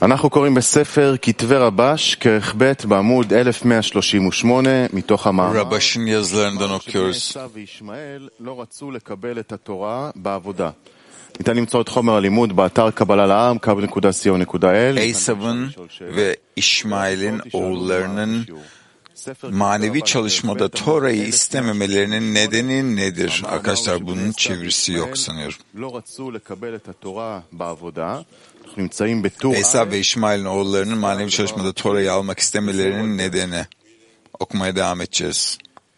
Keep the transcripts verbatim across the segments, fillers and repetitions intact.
אנחנו קוראים בספר כתבי רבש, כרך ב' בעמוד אלף מאה שלושים ושמונה, מתוך המאמר. Rabash'ın yazılarından okuyoruz. עשו וישמעאל לא רצו לקבל את התורה בעבודה. ניתן למצוא את חומר הלימוד באתר קבלה לעם, קו נקודה סי או נקודה אל. Esav'ın ve İşmail'in oğullarının manevi çalışmada Tora'yı istememelerinin nedeni nedir? Arkadaşlar bunun çevirisi yok sanıyorum. Esav ve İşmail'in oğullarının manevi çalışmada Tora'yı almak istemelerinin nedeni. Okumaya devam edeceğiz.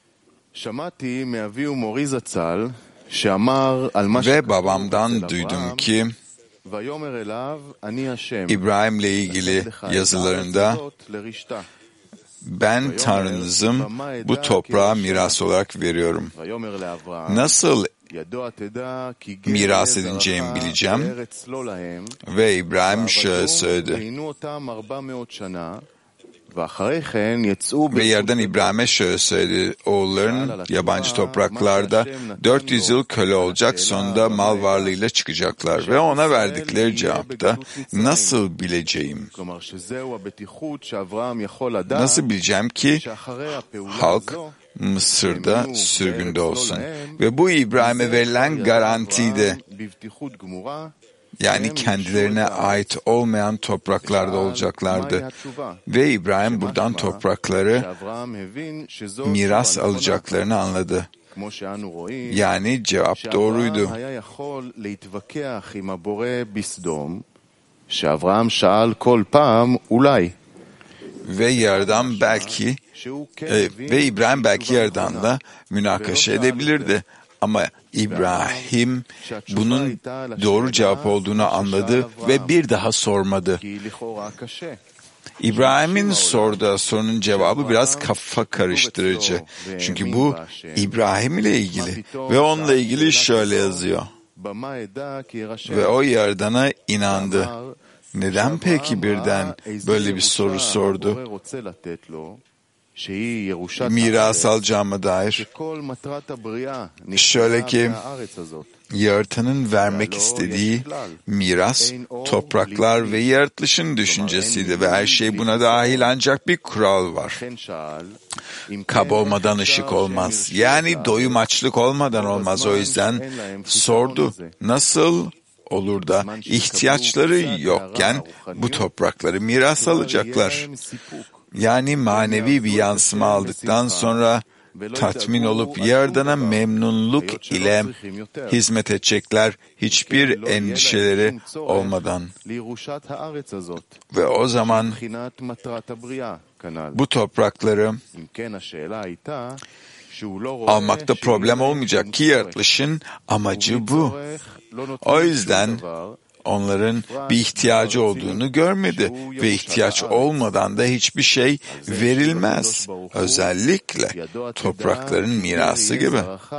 Ve babamdan duydum ki İbrahim'le ilgili yazılarında ben Tanrınızım, bu toprağa miras olarak veriyorum. Nasıl miras edineceğimi bileceğim. Ve İbrahim şöyle söyledi. Ve yerden İbrahim'e şöyle söyledi. Oğulların yabancı topraklarda dört yüz yıl köle olacak, sonunda mal varlığıyla çıkacaklar. Ve ona verdikleri cevapta nasıl bileceğim? Nasıl bileceğim ki halk Mısır'da sürgünde olsun? Ve bu İbrahim'e verilen garantiydi. Yani kendilerine ait olmayan topraklarda olacaklardı. Ve İbrahim buradan toprakları miras alacaklarını anladı. Yani cevap doğruydu. Ve yerden belki e, ve İbrahim belki yerden da münakaşa edebilirdi. Ama İbrahim bunun doğru cevap olduğunu anladı ve bir daha sormadı. İbrahim'in sorduğu sorunun cevabı biraz kafa karıştırıcı. Çünkü bu İbrahim ile ilgili ve onunla ilgili şöyle yazıyor. Ve o yerdana inandı. Neden peki birden böyle bir soru sordu? Miras alacağıma dair. Şöyle ki, yaratanın vermek istediği miras, topraklar ve yaratılışın düşüncesiydi ve her şey buna dahil, ancak bir kural var. Kab olmadan ışık olmaz. Yani doyum açlık olmadan olmaz. O yüzden sordu, nasıl olur da ihtiyaçları yokken bu toprakları miras alacaklar? Yani manevi bir yansıma aldıktan sonra tatmin olup Yaradan'a memnunluk ile hizmet edecekler, hiçbir endişeleri olmadan. Ve o zaman bu toprakları almakta problem olmayacak ki yaratılışın amacı bu. O yüzden onların bir ihtiyacı olduğunu görmedi ve ihtiyaç olmadan da hiçbir şey verilmez. Özellikle toprakların mirası gibi.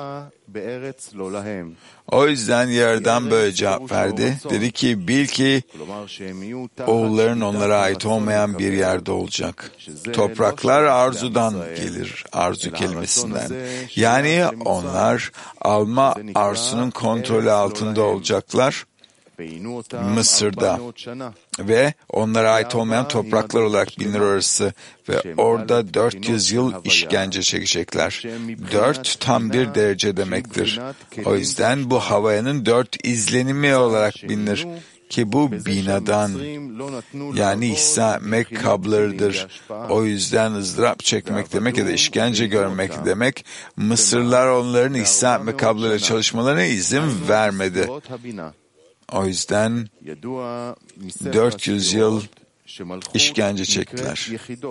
O yüzden yerden böyle cevap verdi. Dedi ki, bil ki oğulların onlara ait olmayan bir yerde olacak. Topraklar arzudan gelir, arzu kelimesinden. Yani onlar alma arzusunun kontrolü altında olacaklar. Mısır'da ve onlara ait olmayan topraklar olarak bilinir orası ve orada dört yüz yıl işkence çekecekler. Dört tam bir derece demektir. O yüzden bu havayanın dört izlenimi olarak bilinir ki bu binadan, yani ihsa etmek kablarıdır. O yüzden ızdırap çekmek demek ya da işkence görmek demek. Mısırlılar onların ihsa etmek kablarıyla çalışmalarına izin vermedi. O yüzden dört yüz yıl işkence çektiler.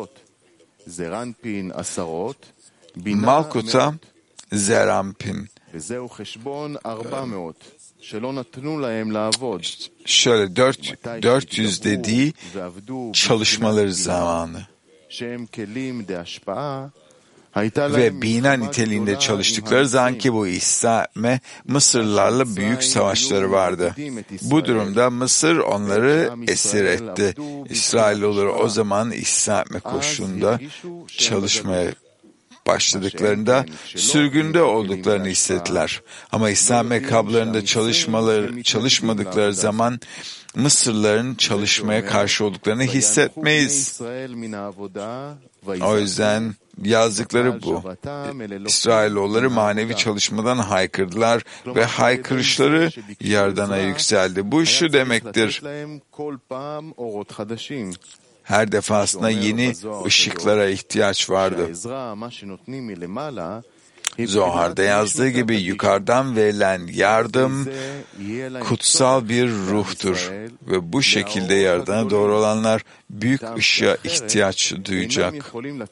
Malkut'a Zerampin. Şöyle dört yüz dediği çalışmaları zamanı. Ve bina niteliğinde çalıştıkları zaman ki bu ihsa etme, Mısırlılarla büyük savaşları vardı. Bu durumda Mısır onları esir etti. İsrailoğulları o zaman ihsa etme koşulunda çalışmaya başladıklarında sürgünde olduklarını hissettiler. Ama ihsa etme kablarında çalışmaları, çalışmadıkları zaman Mısırlıların çalışmaya karşı olduklarını hissetmeyiz. O yüzden yazdıkları bu. İsrailoğulları manevi çalışmadan haykırdılar ve haykırışları Yardan'a yükseldi. Bu şu demektir: her defasında yeni ışıklara ihtiyaç vardı. Zohar'da yazdığı gibi yukarıdan verilen yardım kutsal bir ruhtur ve bu şekilde Yardan'a doğru olanlar büyük ışığa ihtiyaç duyacak.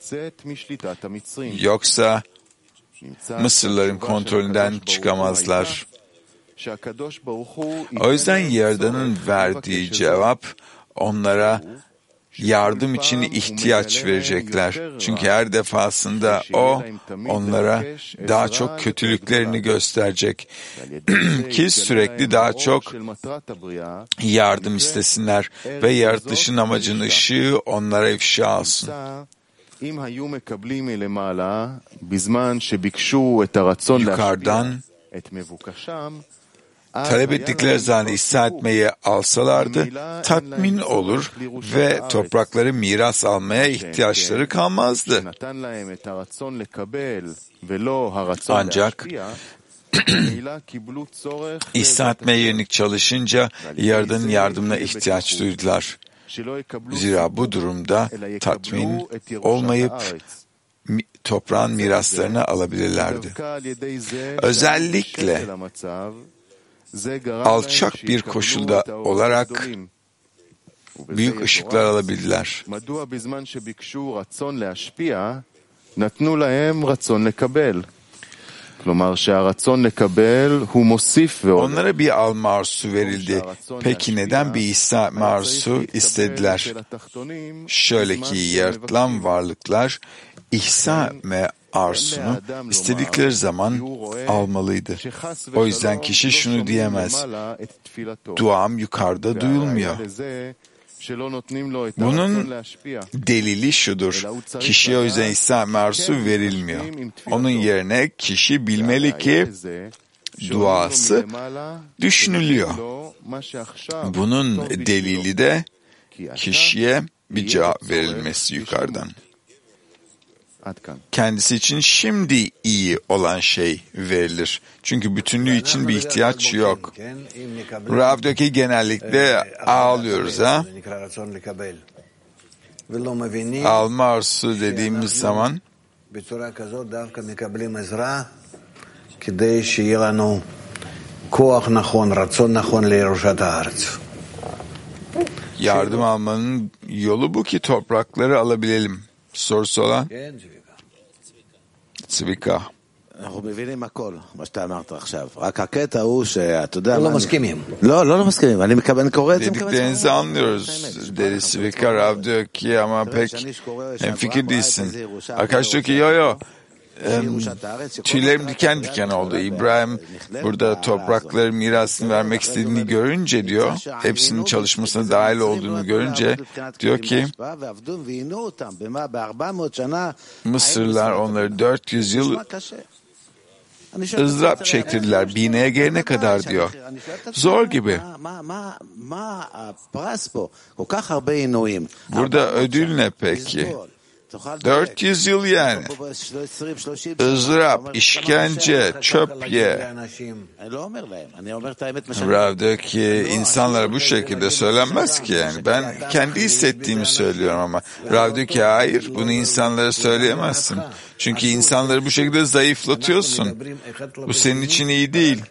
Yoksa Mısırlıların kontrolünden çıkamazlar. O yüzden Yardan'ın verdiği cevap onlara yardım için ihtiyaç verecekler. Çünkü her defasında o onlara daha çok kötülüklerini gösterecek ki sürekli daha çok yardım istesinler ve yaratılışın amacının ışığı onlara ifşa olsun. Yukarıdan talep ettikleri zaman ihsa etmeyi alsalardı tatmin olur ve toprakları miras almaya ihtiyaçları kalmazdı. Ancak ihsa etmeye yönelik çalışınca Yardan'ın yardımına ihtiyaç duydular. Zira bu durumda tatmin olmayıp toprağın miraslarını alabilirlerdi. Özellikle alçak bir koşulda olarak büyük ışıklar alabildiler. Onlara bir alma arzusu verildi. Peki neden bir ihsa etme arzusu istediler? Şöyle ki yaratılan varlıklar ihsa etme arzusunu istedikleri zaman almalıydı. O yüzden kişi şunu diyemez: duam yukarıda duyulmuyor. Bunun delili şudur: kişiye o yüzden ihsa etme arzusu verilmiyor. Onun yerine kişi bilmeli ki duası düşünülüyor. Bunun delili de kişiye bir cevap verilmesi yukarıdan. Kendisi için şimdi iyi olan şey verilir. Çünkü bütünlüğü için bir ihtiyaç yok. Rav diyor ki genellikle ağlıyoruz ha. Alma arzusu dediğimiz zaman yardım almanın yolu bu ki toprakları alabilelim. Sorusu olan? Tsvika. אנחנו מבינים הכל, מה שאתה אמרת עכשיו. רק הקטע הוא שאתה יודע... לא מסכימים. לא, לא מסכימים. אני קורא את זה... Dediklerinizi anlıyoruz. Dedi Tsvika. Rav diyor ki ama pek hemfikir değilsin. Arkadaş diyor ki yo yo. Tüylerim diken diken oldu. İbrahim burada toprakları mirasını vermek istediğini görünce diyor, hepsinin çalışmasına dahil olduğunu görünce diyor ki Mısırlılar onları dört yüz yıl ızdırap çektirdiler. Bineye gelene kadar diyor. Zor gibi. Burada ödül ne peki? dört yüz yıl yani. Izdırap, işkence, çöp ye. Rav diyor ki insanlara bu şekilde söylenmez ki yani. Ben kendi hissettiğimi söylüyorum ama. Rav diyor ki hayır, bunu insanlara söyleyemezsin. Çünkü insanları bu şekilde zayıflatıyorsun. Bu senin için iyi değil.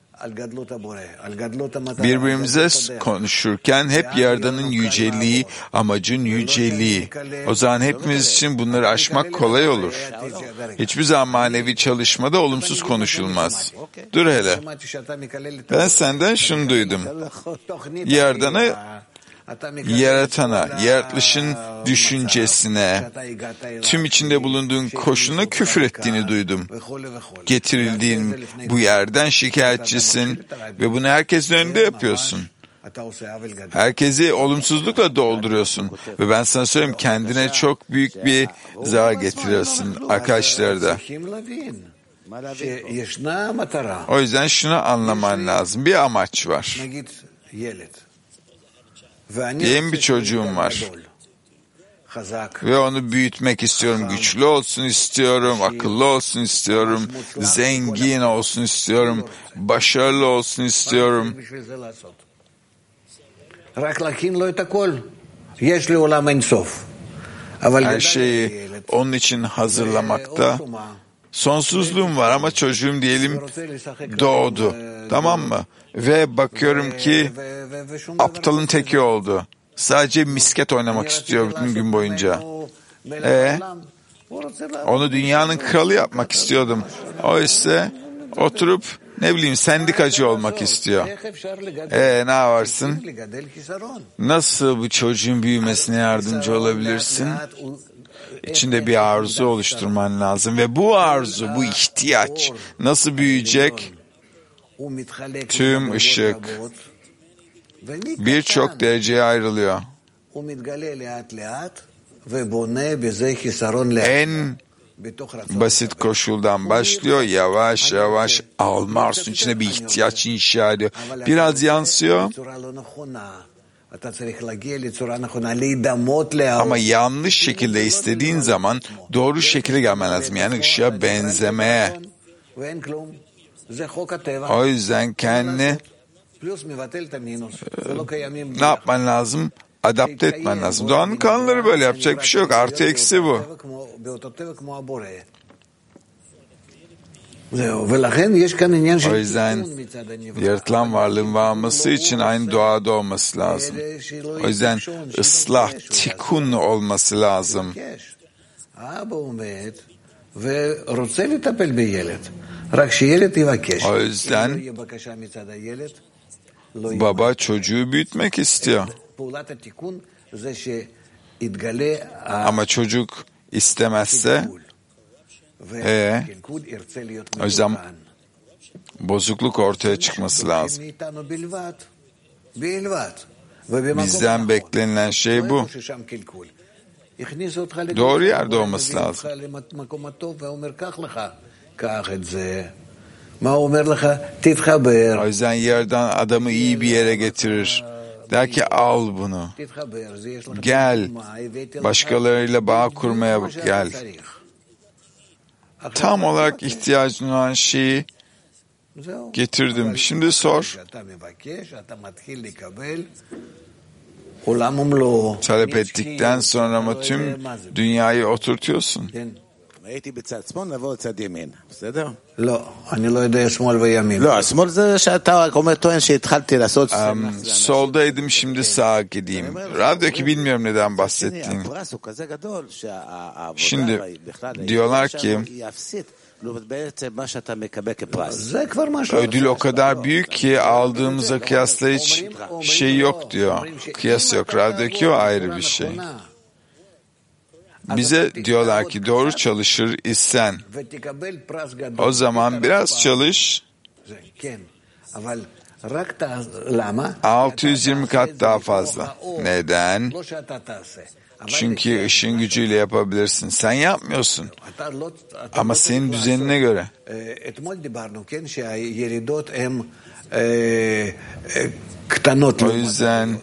Birbirimize konuşurken hep Yardan'ın yüceliği, amacın yüceliği. O zaman hepimiz için bunları aşmak kolay olur. Hiçbir zaman manevi çalışmada olumsuz konuşulmaz. Dur hele. Ben senden şunu duydum. Yardan'ı yaratana, yaratılışın düşüncesine, tüm içinde bulunduğun koşuluna küfür ettiğini duydum. Getirildiğin bu yerden şikayetçisin ve bunu herkesin önünde yapıyorsun. Herkesi olumsuzlukla dolduruyorsun ve ben sana söyleyeyim, kendine çok büyük bir zarar getiriyorsun arkadaşlar da. O yüzden şunu anlaman lazım. Bir amaç var. Diyelim bir çocuğum var. Ve onu büyütmek istiyorum, güçlü olsun istiyorum, akıllı olsun istiyorum, zengin olsun istiyorum, başarılı olsun istiyorum. Her şeyi onun için hazırlamakta sonsuzluğum var ama çocuğum diyelim doğdu, tamam mı? Ve bakıyorum ki aptalın teki oldu. Sadece misket oynamak istiyor bütün gün boyunca. E, onu dünyanın kralı yapmak istiyordum. Oysa oturup ne bileyim sendikacı olmak istiyor. E ne yaparsın? Nasıl bu çocuğun büyümesine yardımcı olabilirsin? İçinde bir arzu oluşturman lazım ve bu arzu, bu ihtiyaç nasıl büyüyecek? Tüm ışık birçok dereceye ayrılıyor. En basit koşuldan başlıyor, yavaş yavaş almarsın içine bir ihtiyaç inşa ediyor. Biraz yansıyor. Ama yanlış şekilde istediğin zaman doğru şekilde gelmen lazım. Yani ışığa benzemeye. O yüzden kendini ne yapman lazım? Adapte etmen lazım. Doğanın kanunları böyle, yapacak bir şey yok. Artı eksi bu. O yüzden yaratılan varlığın varması için aynı doğada olması lazım. O yüzden ıslah, tikun olması lazım. O yüzden baba çocuğu büyütmek istiyor. Ama çocuk istemezse e, o yüzden bozukluk ortaya çıkması lazım. Bizden beklenilen şey bu. Doğru yerde olması lazım. O yüzden yerden adamı iyi bir yere getirir. Der ki al bunu. Gel. Başkalarıyla bağ kurmaya gel. Tam olarak ihtiyacın olan şeyi getirdim. Şimdi sor. Talep ettikten sonra mı tüm dünyayı oturtuyorsun? Um, soldaydım, şimdi sağa gideyim. Radyodaki bilmiyorum neden bahsettiğini. Şimdi diyorlar ki ödül o kadar büyük ki aldığımıza kıyasla hiç şey yok diyor. Kıyas yok. Radyodaki o ayrı bir şey. Bize diyorlar ki doğru çalışır isen o zaman biraz çalış, altı yüz yirmi kat daha fazla. Neden? Çünkü ışığın gücüyle yapabilirsin. Sen yapmıyorsun. Ama senin düzenine göre. O yüzden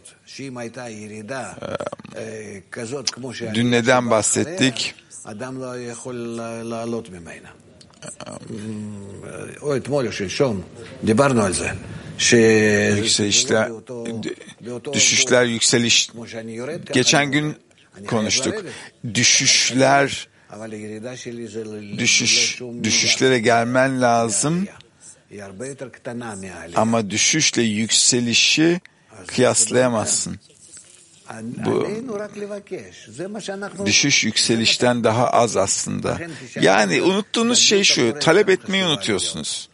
dün neden bahsettik? Yükselişler, düşüşler, yükseliş. Geçen gün konuştuk. Düşüşler, düşüş, düşüşlere gelmen lazım. Ama düşüşle yükselişi kıyaslayamazsın. Bu düşüş yükselişten daha az aslında. Yani unuttuğunuz şey şu, talep etmeyi unutuyorsunuz.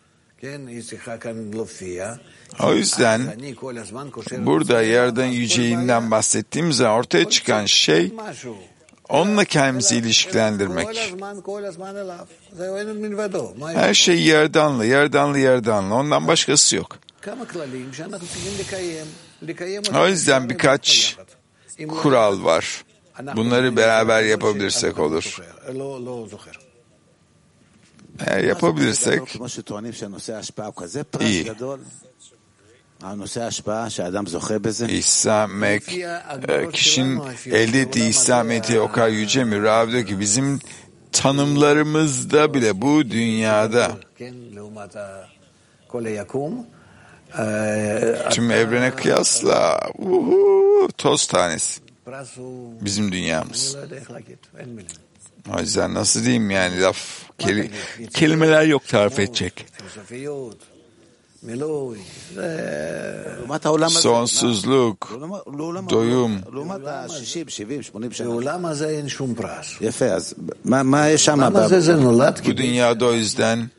O yüzden burada yerden yüceğinden bahsettiğimiz zaman ortaya çıkan şey onunla kendimizi ilişkilendirmek. Her şey yerdanlı, yerdanlı, yerdanlı. Ondan başkası yok. O yüzden birkaç kural var. Bunları beraber yapabilirsek olur. Eğer yapabilirsek iyi. İhsamek, kişinin elde ettiği ihsameti o kadar yüce mi? Rav diyor ki bizim tanımlarımızda bile bu dünyada tüm evrene kıyasla uhu, toz tanesi bizim dünyamız. O yüzden nasıl diyeyim yani laf keli, kelimeler yok tarif edecek. Sonsuzluk, doyum. Bu dünyada o yüzden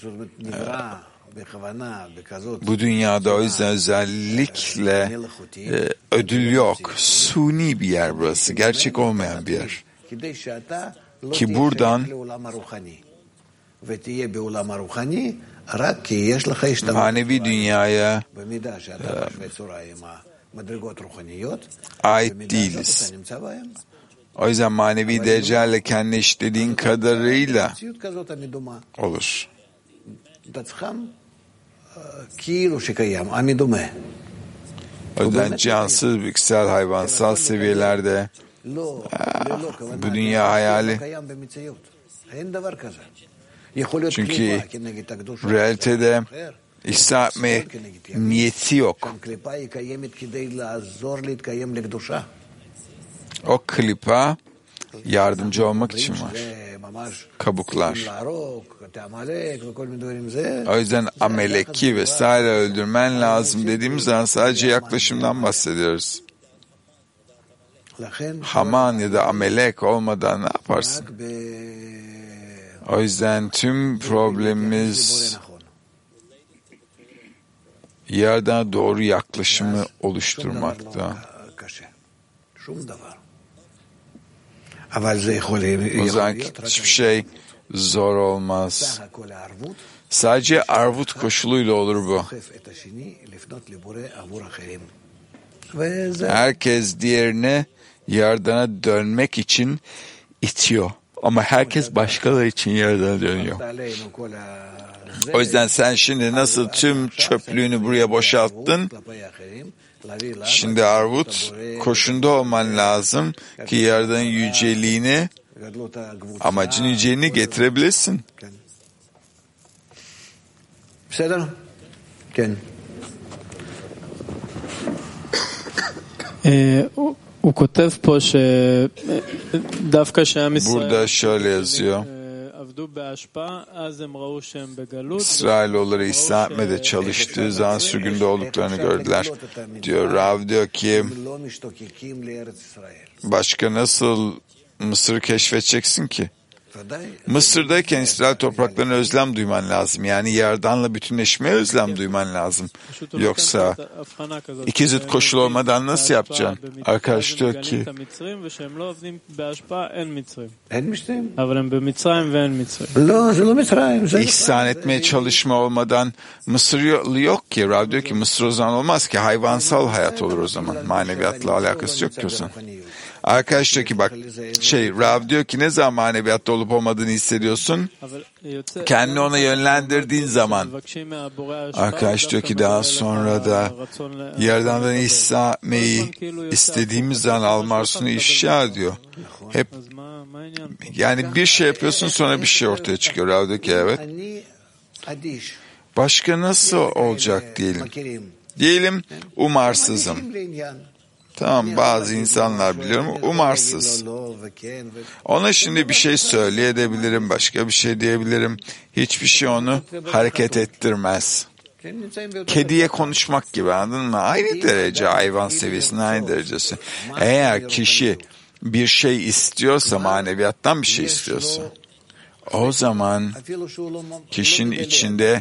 bu dünyada o yüzden özellikle e, ödül yok. Suni bir yer burası. Gerçek olmayan bir yer. Ki buradan manevi dünyaya e, ait değiliz. O yüzden manevi derecelerle kendi işlediğin kadarıyla olur. O yüzden cansız, bitkisel, hayvansal seviyelerde aa, bu dünya hayali. Çünkü realitede İsa etme niyeti yok. O klipa yardımcı olmak için var. Kabuklar. O yüzden Amelek'i vesaire öldürmen lazım dediğimiz zaman sadece yaklaşımdan bahsediyoruz. Haman ya da Amelek olmadan ne yaparsın? O yüzden tüm problemimiz yerden doğru yaklaşımı oluşturmakta. O zaman hiçbir şey zor olmaz. Sadece arvut koşuluyla olur bu. Herkes diğerine yardana dönmek için itiyor. Ama herkes başkaları için yardana dönüyor. O yüzden sen şimdi nasıl tüm çöplüğünü buraya boşalttın? Şimdi arvut koşunda olman lazım ki yaradanın yüceliğini, amacın yüceliğini getirebilirsin. Burada şöyle yazıyor. İsrailoğulları İsa etmede çalıştığı zaman sürgünde olduklarını gördüler. Diyor Rav diyor ki başka nasıl Mısır'ı keşfedeceksin ki? Mısır'dayken İsrail topraklarına özlem duyman lazım. Yani Yardan'la bütünleşmeye özlem duyman lazım. Yoksa iki zıt koşul olmadan nasıl yapacaksın? Arkadaş diyor ki İhsan etmeye çalışma olmadan Mısır yok ki. Rav diyor ki Mısır o zaman olmaz ki. Hayvansal hayat olur o zaman. Maneviyatla alakası yok ki o zaman. Arkadaş diyor ki bak şey Rav diyor ki ne zaman maneviyatta olup olmadığını hissediyorsun? Kendini ona yönlendirdiğin zaman. Arkadaş diyor ki daha sonra da Yerdan'dan İsa etmeyi istediğimiz zaman almarsunu ifşa ediyor. Hep yani bir şey yapıyorsun sonra bir şey ortaya çıkıyor. Rav diyor ki evet. Başka nasıl olacak diyelim. Diyelim umarsızım. Tamam bazı insanlar biliyorum umarsız. Ona şimdi bir şey söyleyebilirim, başka bir şey diyebilirim. Hiçbir şey onu hareket ettirmez. Kediye konuşmak gibi anladın mı? Aynı derece hayvan seviyesinde aynı derecesi. Eğer kişi bir şey istiyorsa maneviyattan bir şey istiyorsa o zaman kişinin içinde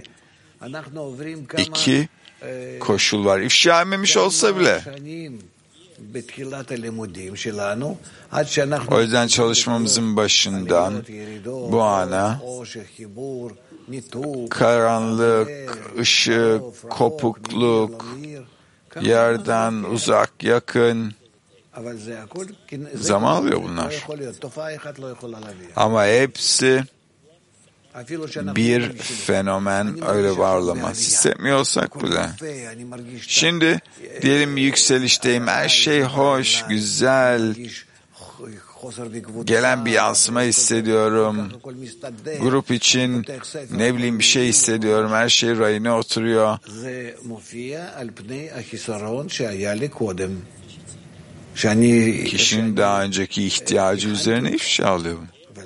iki koşul var. İfşa etmemiş olsa bile. O yüzden çalışmamızın başından bu ana karanlık, ışık, kopukluk, yerden uzak, yakın zaman alıyor bunlar. Ama hepsi bir fenomen öyle varlamaz. Hissetmiyorsak bile. Şimdi diyelim yükselişteyim. Her şey hoş, güzel. Gelen bir yansıma hissediyorum. Grup için ne bileyim bir şey hissediyorum. Her şey rayına oturuyor. Kişinin daha önceki ihtiyacı üzerine ifşa alıyor.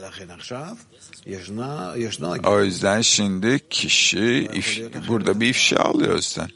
O yüzden şimdi kişi if, burada bir ifşa alıyor o yüzden.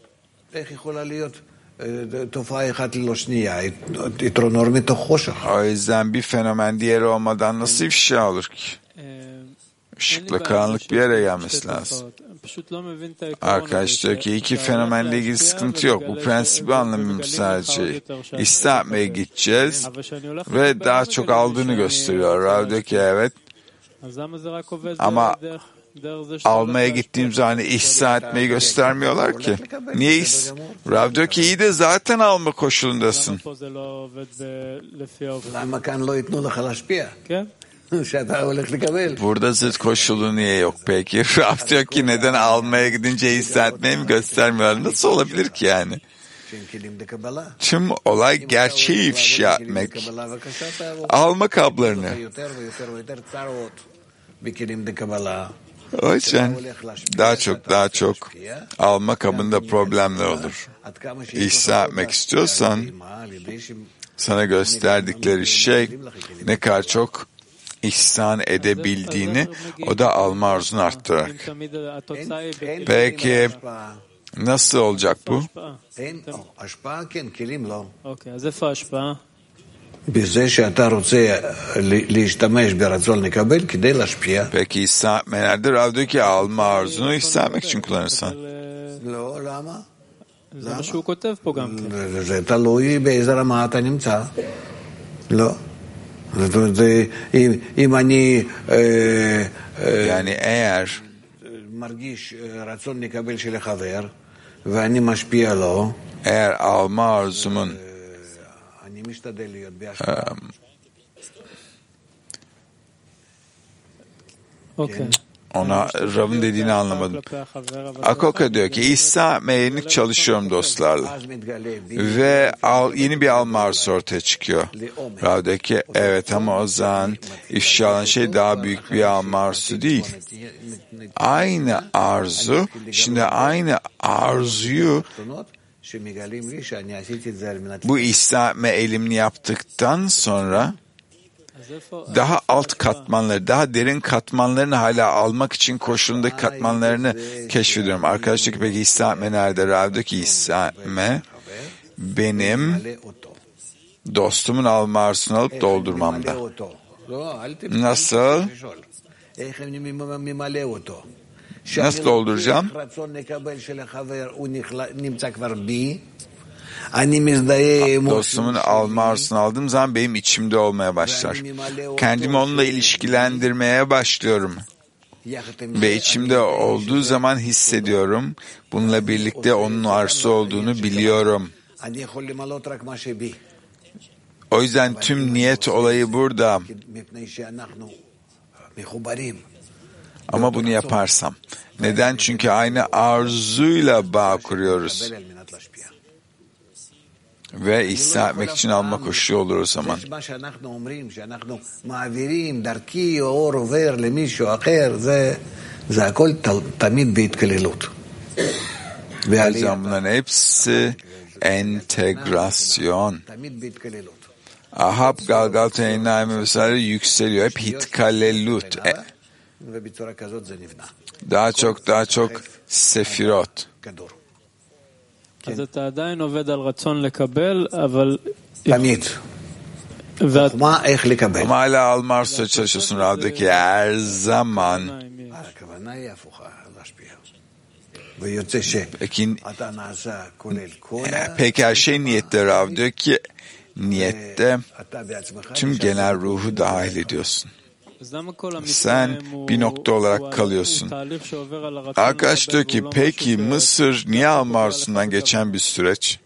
O yüzden bir fenomen diğeri olmadan nasıl ifşa olur ki? Işıkla karanlık bir yere gelmesi lazım. Arkadaş diyor ki iki fenomenle ilgili sıkıntı yok. Bu prensibi anlamıyorum sadece. İstihap'e gideceğiz ve daha çok aldığını gösteriyor. Rav diyor ki evet. Ama almaya gittiğim zaman ihsa etmeyi göstermiyorlar ki. Niye? Rav diyor ki iyi de zaten alma koşulundasın. Burada zıt koşulu niye yok peki? Rav diyor ki neden almaya gidince ihsa etmeyi mi göstermiyorlar? Nasıl olabilir ki yani? Tüm olay gerçeği ifşa etmek. Alma kablarını. O yüzden daha çok daha çok alma kabında problemler olur. İhsa etmek istiyorsan sana gösterdikleri şey ne kadar çok ihsan edebildiğini, o da alma arzunu arttırarak. Peki nasıl olacak bu? Peki ihsa etme nerede? Rav diyor ki alma arzunu ihsa etmek için kullanırsan. זה תלוי באיזה רמה אתה נמצא. לא. אם אני yani eğer מרגיש רצון לקבל של החבר ואני משפיע לו, eğer alma arzumun אני משתדל להיות בהשפעה. אוקיי. Ona Rav'ın dediğini anlamadım. Akoka diyor ki İsa meyillik çalışıyorum dostlarla. Ve al, yeni bir alma arzusu ortaya çıkıyor. Rav diyor ki evet ama o zaman ifşa olan şey daha büyük bir alma arzusu değil. Aynı arzu, şimdi aynı arzuyu bu İsa eğilimini yaptıktan sonra daha alt katmanları, daha derin katmanlarını hala almak için koşulundaki katmanlarını keşfediyorum. Arkadaşlar ki peki İsa'me nerede? Rav diyor ki İsa'me benim dostumun alma arzusunu alıp doldurmamda. Nasıl? Nasıl dolduracağım? Dostumun alma arzusunu aldığım zaman benim içimde olmaya başlar. Kendimi onunla ilişkilendirmeye başlıyorum. Ve içimde olduğu zaman hissediyorum. Bununla birlikte onun arzusu olduğunu biliyorum. O yüzden tüm niyet olayı burada. Ama bunu yaparsam. Neden? Çünkü aynı arzuyla bağ kuruyoruz. Ve ihsa etmek için alma koşulu olur o zaman. O yüzden bunların hepsi entegrasyon. Ahab Galgalta Eynayim vesaire yükseliyor. Hep hitkalelut. E, daha çok daha çok sefirot. אז אתה עדיין עובד על רצון לקבל, אבל... תמיד. חוכמה איך לקבל. Ama hala alma arzusu çalışıyorsun Rav'daki her zaman. הכוונה היא הפוכה, להשפיע. ויוצא שאתה נעשה כולל כל... Peki her şey niyette Rav diyor ki niyette tüm genel ruhu dahil ediyorsun. Sen bir nokta olarak kalıyorsun. Arkadaş diyor ki peki Mısır niye alma arzusundan geçen bir süreç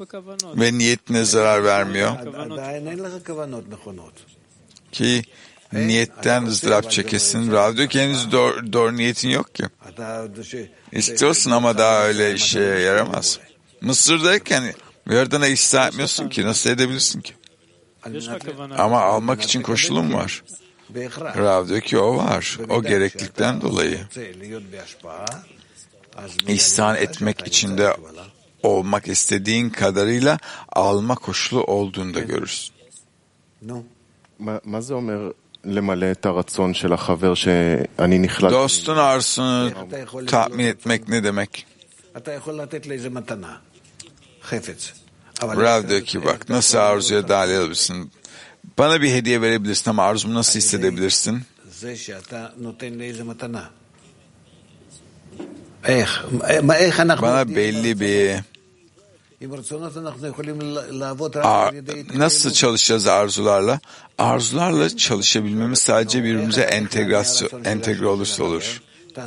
ve niyetine zarar vermiyor? Ki niyetten ızdırap çekesin. Rav diyor ki henüz doğru, doğru niyetin yok ki. İstiyorsun ama daha öyle işe yaramaz. Mısır'dayken Yaradan'a ihsa etmiyorsun ki. Nasıl edebilirsin ki? Ama almak için koşulun var. Rav diyor ki o var. O gereklilikten dolayı. İhsan etmek için de olmak istediğin kadarıyla alma koşulu olduğunu da görürsün. Dostun arzusunu tatmin etmek ne demek? Rav diyor ki bak nasıl arzuya dahil edebilirsin? Bana bir hediye verebilirsin ama arzumu nasıl hissedebilirsin? Bana belli bir Ar- nasıl çalışacağız arzularla? Arzularla çalışabilmemiz sadece birbirimize entegrasyon, entegre olursa olur.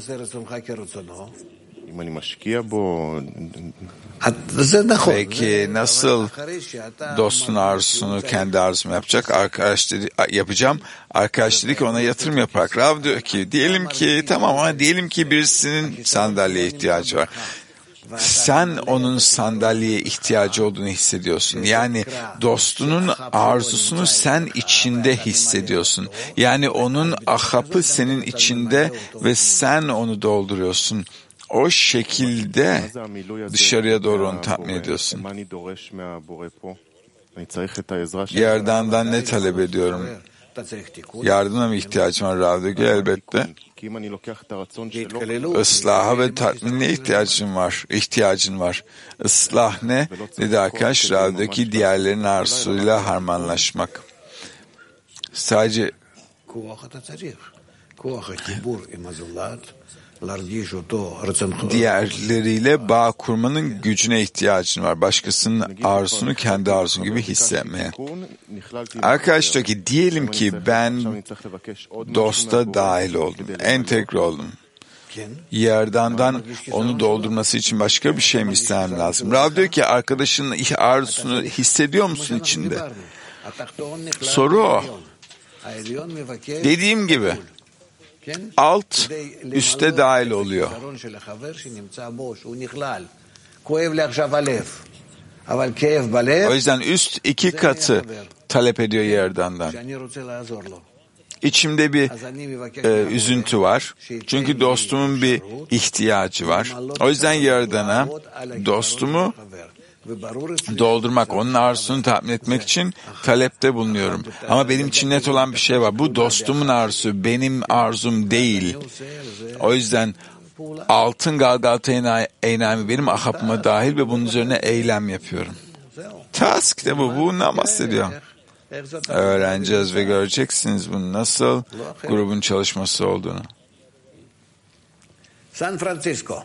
Peki nasıl dostun arzusunu kendi arzum yapacak? Arkadaş dedi, yapacağım. Arkadaş dedi ki ona yatırım yaparak. Rav diyor ki diyelim ki tamam ama diyelim ki birisinin sandalyeye ihtiyacı var. Sen onun sandalyeye ihtiyacı olduğunu hissediyorsun. Yani dostunun arzusunu sen içinde hissediyorsun. Yani onun ahapı senin içinde ve sen onu dolduruyorsun. O şekilde dışarıya doğru onu tatmin ediyorsun. Yaradan'dan ne talep ediyorum? Yardımına mı ihtiyacım var Rav diyor ki elbette. Islaha ve tatminine ihtiyacın var. İhtiyacın var. Islah ne? Dedi arkadaş Rav diyor ki diğerlerinin arzusuyla harmanlaşmak. Sadece diğerleriyle bağ kurmanın gücüne ihtiyacın var. Başkasının arzusunu kendi arzun gibi hissetmeye. Arkadaş diyor ki diyelim ki ben dosta dahil oldum, entegre oldum. Yaradan'dan onu doldurması için başka bir şey mi istemem lazım? Rav diyor ki arkadaşının arzusunu hissediyor musun içinde? Soru o. Dediğim gibi alt üste dahil oluyor. O yüzden üst iki katı talep ediyor Yaradan'dan. İçimde bir e, üzüntü var. Çünkü dostumun bir ihtiyacı var. O yüzden Yaradan'a dostumu doldurmak, onun arzusunu tatmin etmek için talepte bulunuyorum. Ama benim için net olan bir şey var. Bu dostumun arzusu, benim arzum değil. O yüzden altın Galgalta eynami benim ahapıma dahil ve bunun üzerine eylem yapıyorum. Task de bu, bundan bahsediyor. Öğreneceğiz ve göreceksiniz bunun nasıl grubun çalışması olduğunu. San Francisco.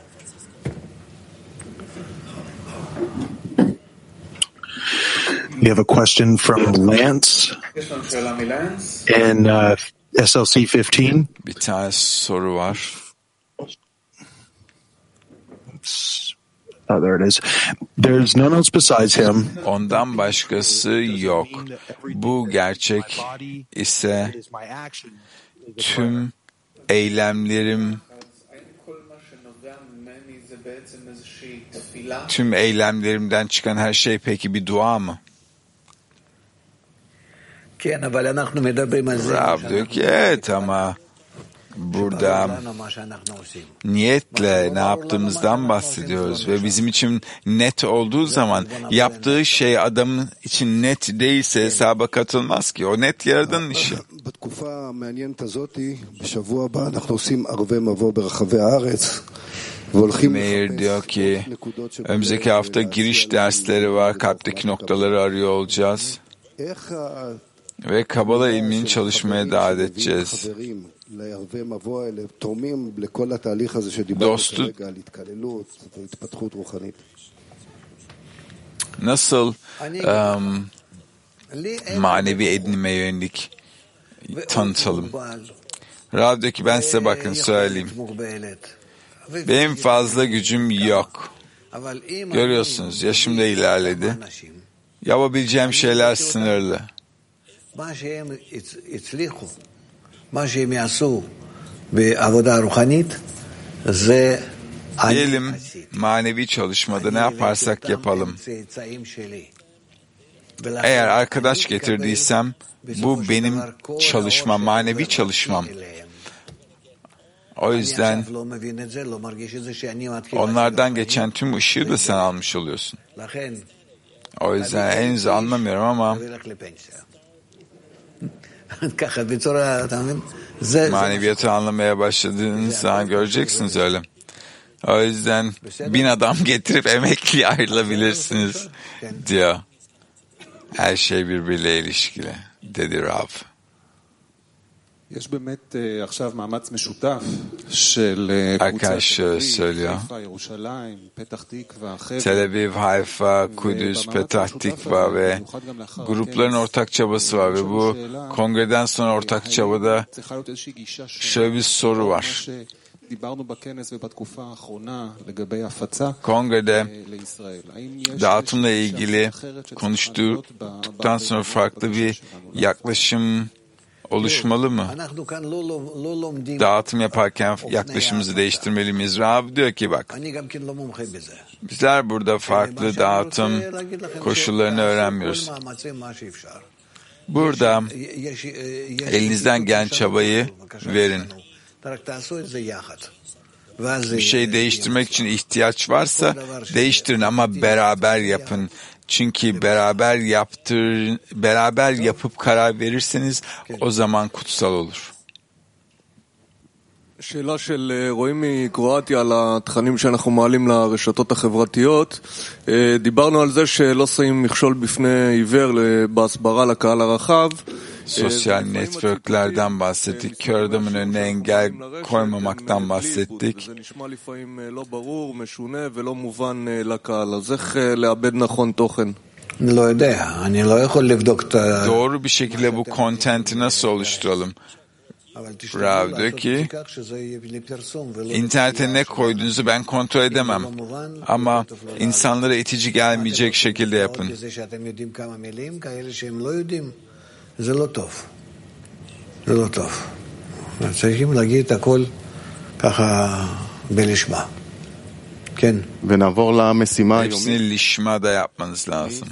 We have a question from Lance in uh, S L C fifteen. Bir tane soru var. Oh, there it is. There's none else besides him. Ondan başkası yok. Bu gerçek ise tüm eylemlerim tüm eylemlerimden çıkan her şey peki bir dua mı? Rav diyor ki evet ama burada niyetle ne yaptığımızdan bahsediyoruz ve bizim için net olduğu zaman yaptığı şey adamın için net değilse hesaba katılmaz ki. O net Yaradan'ın işi. Meir diyor ki önümüzdeki hafta giriş dersleri var. Kalpteki noktaları arıyor olacağız. Ve Kabala ilmini çalışmaya davet edeceğiz. Dostu nasıl um, manevi edinime yönelik tanıtalım. Rav diyor ki ben size bakın söyleyeyim. Benim fazla gücüm yok. Görüyorsunuz yaşım da ilerledi. Yapabileceğim şeyler sınırlı. Diyelim manevi çalışmada ne yaparsak yapalım. Eğer arkadaş getirdiysem bu benim çalışmam, manevi çalışmam. O yüzden onlardan geçen tüm ışığı da sen almış oluyorsun. O yüzden henüz anlamıyorum ama maneviyatı anlamaya başladığınız zaman göreceksiniz öyle. O yüzden bin adam getirip emekli ayrılabilirsiniz diyor. Her şey birbiriyle ilişkili, dedi Rav. Arkadaş söylüyor. Tel Aviv, Hayfa, Kudüs, Petah Tikva ve grupların ortak çabası var ve bu kongreden sonra ortak çabada şöyle bir soru var. Kongrede dağıtımla ilgili konuştuktan sonra farklı bir yaklaşım oluşmalı mı? Dağıtım yaparken yaklaşımımızı değiştirmeli miyiz? Rav diyor ki bak, bizler burada farklı dağıtım koşullarını öğrenmiyoruz. Burada elinizden gelen çabayı verin. Bir şey değiştirmek için ihtiyaç varsa değiştirin ama beraber yapın. Çünkü beraber yaptır, beraber yapıp karar verirseniz o zaman kutsal olur. שאלה של רואים מקרואטיה על התכנים שאנחנו מעלים לרשתות החברתיות. דיברנו על זה שלא שמים מכשול בפני עיוור בהסברה לקהל הרחב. Sosyal networklerden bahsettik. Kör adamın önüne engel koymamaktan bahsettik. Doğru bir şekilde bu content'i nasıl oluşturalım? Rav diyor ki, internete ne koyduğunuzu ben kontrol edemem. Ama insanlara itici gelmeyecek şekilde yapın. זה לא טוב. זה לא טוב. צריכים להגיד את הכל ככה בלשמה. כן. ונעבור למשימה היומית. Hepsini lişmada yapmanız lazım.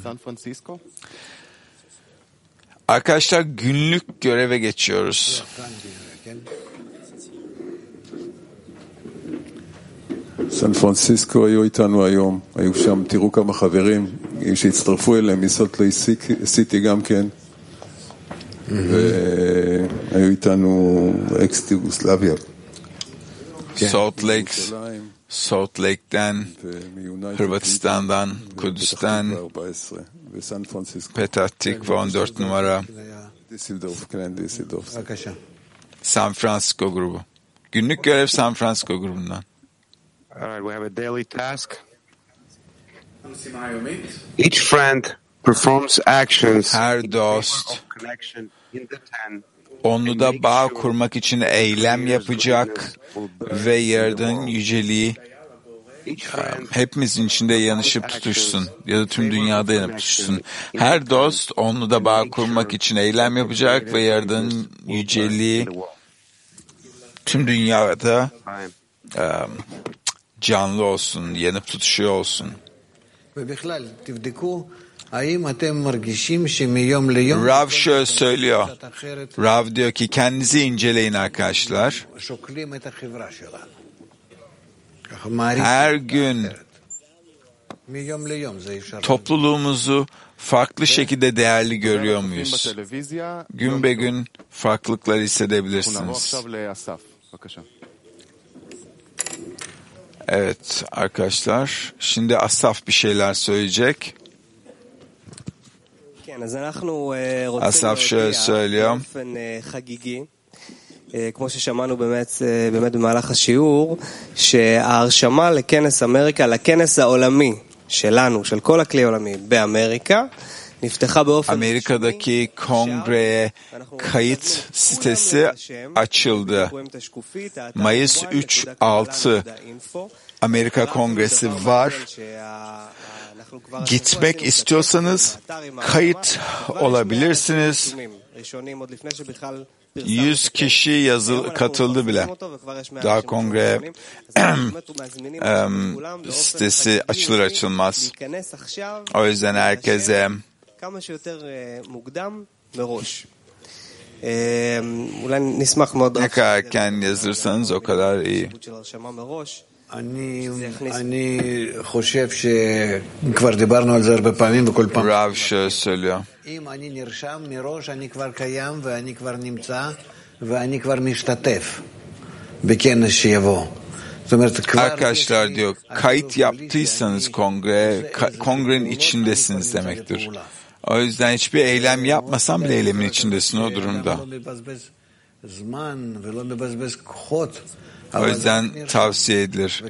Arkadaşlar günlük göreve geçiyoruz. סן פרנסיסקו היו איתנו היום, היו שם, תראו כמה חברים שהצטרפו אליהם מסולט לייק סיטי גם כן. והיו איתנו אקס יוגוסלביה. Salt Lake, Salt Lake'den, Hırvatistan'dan, Kudüs'ten, Petah Tikva on dört numara, San Francisco grubu. Günlük görev San Francisco grubundan. All right, we have a daily task. Each friend performs actions. Her dost onluda bağ kurmak için eylem yapacak ve Yaradan'ın yüceliği hepimizin içinde yanışıp tutuşsun ya da tüm dünyada yanıp tutuşsun. Her dost onluda bağ kurmak için eylem yapacak ve Yaradan'ın yüceliği tüm dünyada um, canlı olsun, yanıp tutuşuyor olsun. Rav şöyle söylüyor. Rav diyor ki kendinizi inceleyin arkadaşlar. Her gün topluluğumuzu farklı şekilde değerli görüyor muyuz? Gün be gün farklılıkları hissedebilirsiniz. Evet arkadaşlar, şimdi Asaf bir şeyler söyleyecek. Asaf şöyle söylüyor. כמו ששמענו באמת, באמת במהלך השיעור, שההרשמה לכנס אמריקה, לכנס העולמי שלנו, של כל הכלי העולמי באמריקה, נפתחה באופן Amerika'daki kongreye kayıt sitesi açıldı. Mayıs üç altı Amerika Kongresi var. Gitmek istiyorsanız kayıt olabilirsiniz. yüz kişi yazı katıldı bile. Daha kongre sitesi açılır açılmaz. O yüzden herkese ne kadar erken yazırsanız o kadar iyi. Rav şöyle söylüyor. Arkadaşlar diyor, kayıt yaptıysanız kongre, kongrenin içindesiniz demektir. O yüzden hiçbir eylem yapmasan bile eylemin içindesin o durumda. O yüzden tavsiye edilir.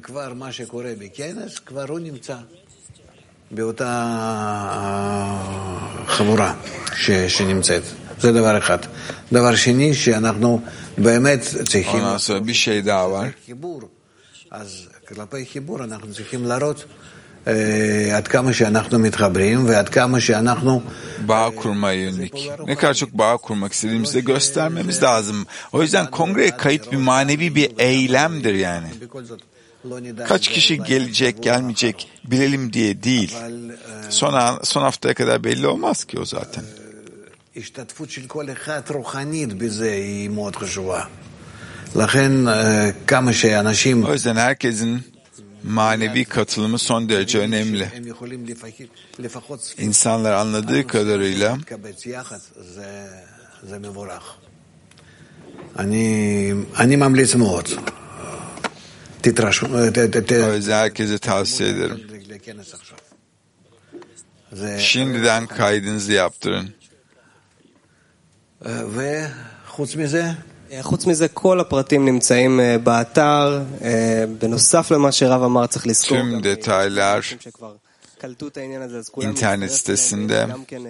Ondan sonra bir şey daha var. Bağ kurma yönelik. Ne kadar çok bağ kurmak istediğimizi de göstermemiz lazım. O yüzden kongreye kayıt bir manevi bir eylemdir yani. Kaç kişi gelecek, gelmeyecek bilelim diye değil. Son, son haftaya kadar belli olmaz ki o zaten. O yüzden herkesin manevi katılımı son derece önemli. İnsanlar anladığı kadarıyla o yüzden herkese tavsiye ederim. Şimdiden kaydınızı yaptırın. חוץ מזה, כל הפרטים נמצאים באתר, בנוסף למה שרב אמר צריך לזכור. Tüm detaylar internet sitesinde.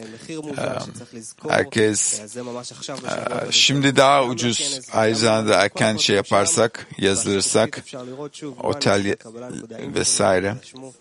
Herkes şimdi daha ucuz, aynı zamanda erken şey yaparsak, yazılırsak, otel vesaire.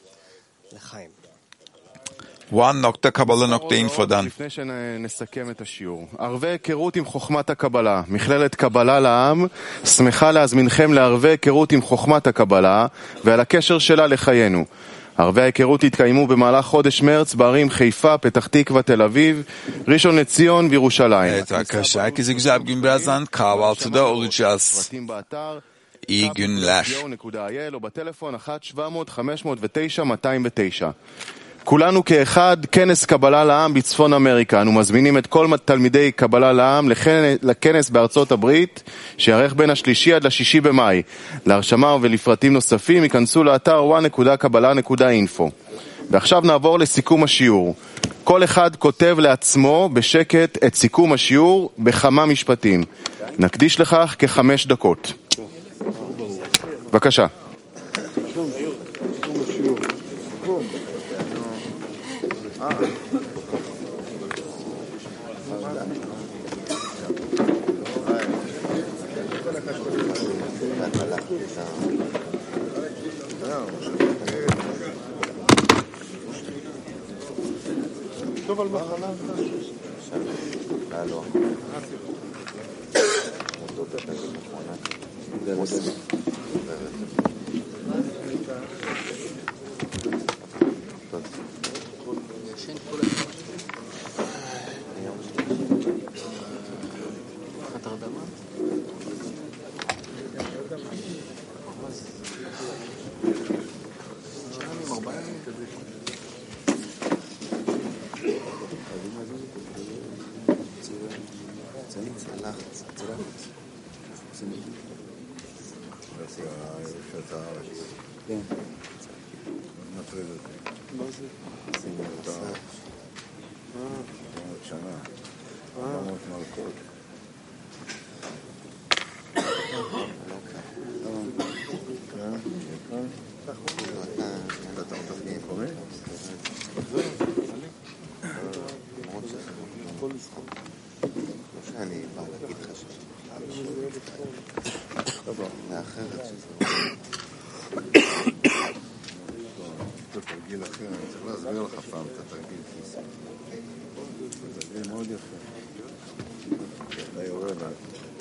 one nokta kabala nokta info'dan. לפני שנסכם את השיעור. ערבי היכרות עם חוכמת הקבלה. מכללת קבלה לעם שמחה להזמינכם לערבי היכרות עם חוכמת הקבלה ועל הקשר שלה לחיינו. ערבי ההיכרות התקיימו במהלך חודש מרץ בערים חיפה, פתח תקווה, תל אביב, ראשון לציון וירושלים. Evet arkadaşlar, herkese güzel bir gün. Birazdan kahvaltıda olacağız. İyi günler. כולנו כאחד, כנס קבלה לעם בצפון אמריקה. אנו מזמינים את כל תלמידי קבלה לעם לכנס בארצות הברית, שיערך בין השלישי עד לשישי במאי. להרשמה ולפרטים נוספים, ייכנסו לאתר וואן נקודה קבלה נקודה אינפו. ועכשיו נעבור לסיכום השיעור. כל אחד כותב לעצמו בשקט את סיכום השיעור בכמה משפטים. נקדיש לכך כחמש דקות. בבקשה. טוב על מחלה. הלו. תרגיל אחר, אני צריך להסביר לך פעם את התרגיל. זה תרגיל מאוד יפה. אתה יורד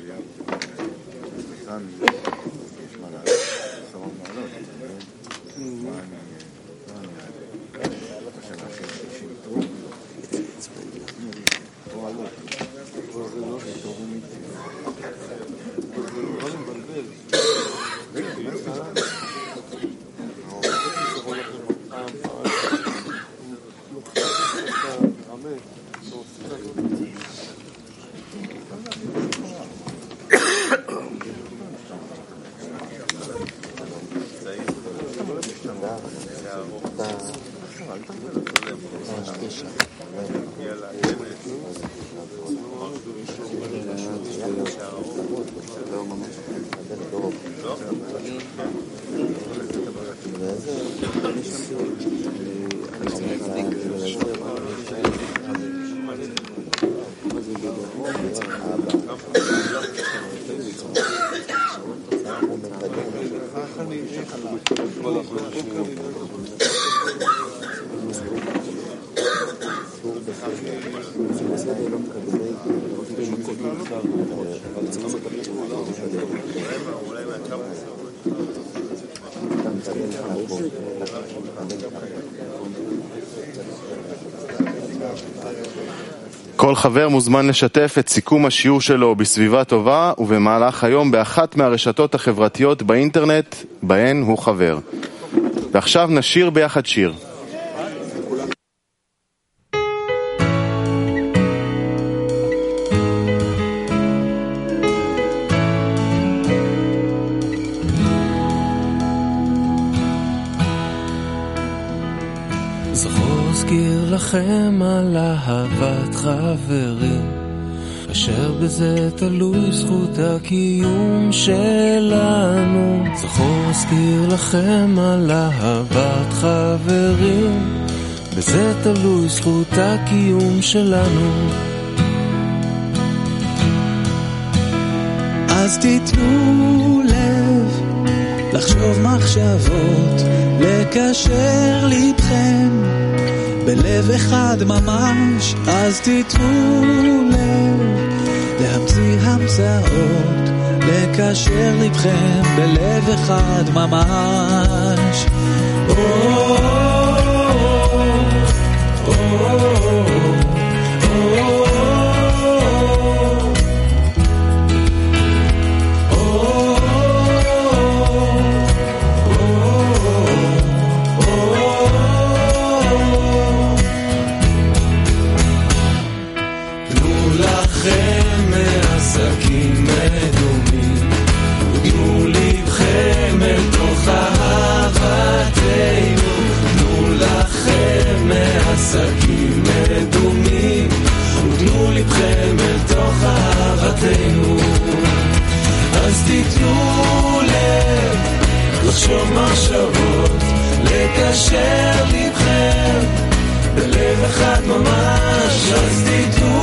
כל חבר מוזמן לשתף את סיכום השיעור שלו בסביבה טובה ובמהלך היום באחת מהרשתות החברתיות באינטרנט בהן הוא חבר. ועכשיו נשיר ביחד שיר. אזכיר לכם על אהבת חברים, אשר בזה תלוי זכות הקיום שלנו. זכור אזכיר לכם על אהבת חברים, בזה תלוי זכות הקיום שלנו. אז תיתנו לב, לחשוב מחשבות, לקשר לבכם בלב אחד ממש. אז תיתנו לב, להמציא המצאות, לקשר לבכם בלב אחד ממש. עסקים מדומים, ותנו לבכם אל תוך אהבתנו. אז תיתנו לב, לחשוב מחשבות, לקשר לבכם בלב אחד ממש. אז תיתנו